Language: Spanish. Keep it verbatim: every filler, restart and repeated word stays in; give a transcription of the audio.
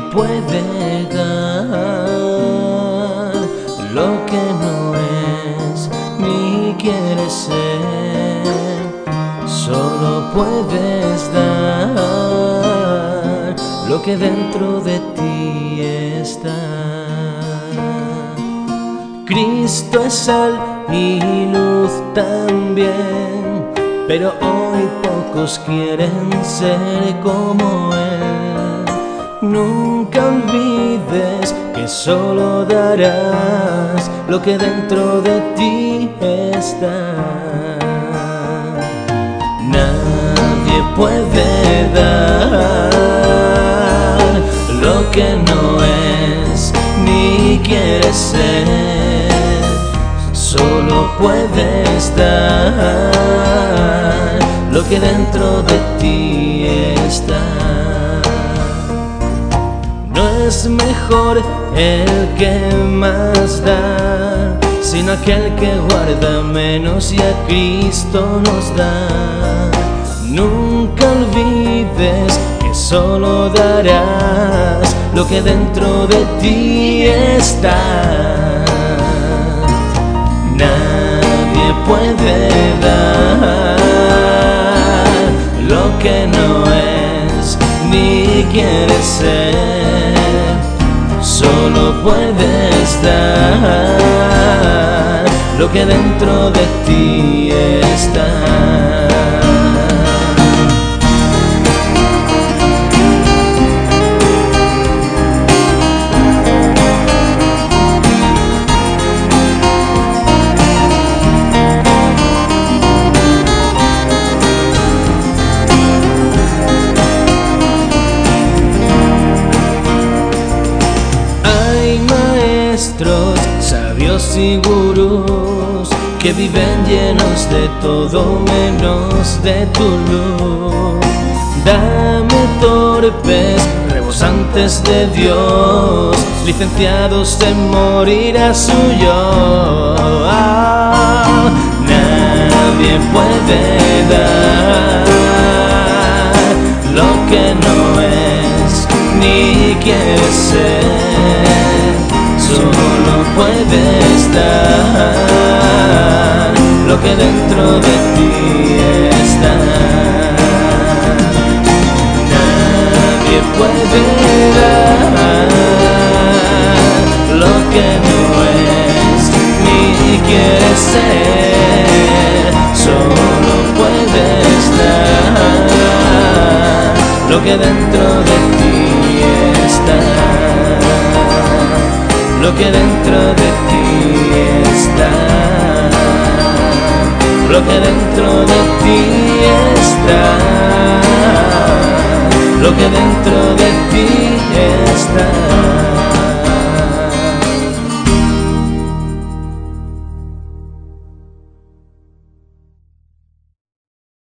puede dar lo que no es ni quiere ser. Solo puedes dar lo que dentro de ti está. Cristo es sal y luz también, pero hoy pocos quieren ser como Él. Nunca olvides que solo darás lo que dentro de ti está. Nadie puede dar lo que no es ni quiere ser. Solo puedes dar lo que dentro de ti está. No es mejor el que más da, sino aquel que guarda menos y a Cristo nos da. Nunca olvides que solo darás lo que dentro de ti está. Nadie puede dar lo que no es ni quiere ser. Solo puedes dar lo que dentro de ti está. Sabios y gurús que viven llenos de todo menos de tu luz. Dame torpes, rebosantes de Dios, licenciados en morir a su yo. Ah, nadie puede dar lo que no es ni quiere ser. Solo puedes dar lo que dentro de ti está. Nadie puede dar lo que no es ni quiere ser. Solo puedes dar lo que dentro de ti está. Lo que dentro de ti está, lo que dentro de ti está, lo que dentro de ti está.